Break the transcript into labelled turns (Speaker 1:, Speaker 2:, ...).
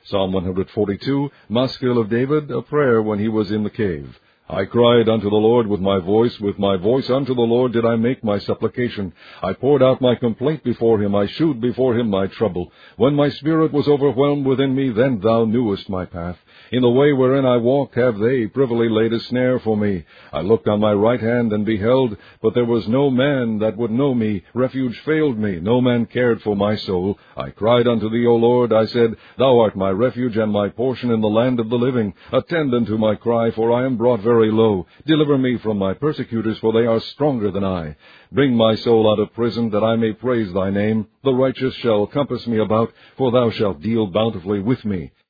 Speaker 1: Psalm 142, Maskil of David, a prayer when he was in the cave. I cried unto the Lord with my voice unto the Lord did I make my supplication. I poured out my complaint before him, I shewed before him my trouble. When my spirit was overwhelmed within me, then thou knewest my path. In the way wherein I walked have they privily laid a snare for me. I looked on my right hand and beheld, but there was no man that would know me. Refuge failed me, no man cared for my soul. I cried unto thee, O Lord, I said, Thou art my refuge and my portion in the land of the living. Attend unto my cry, for I am brought very low. Deliver me from my persecutors, for they are stronger than I. Bring my soul out of prison, that I may praise thy name. The righteous shall compass me about, for thou shalt deal bountifully with me.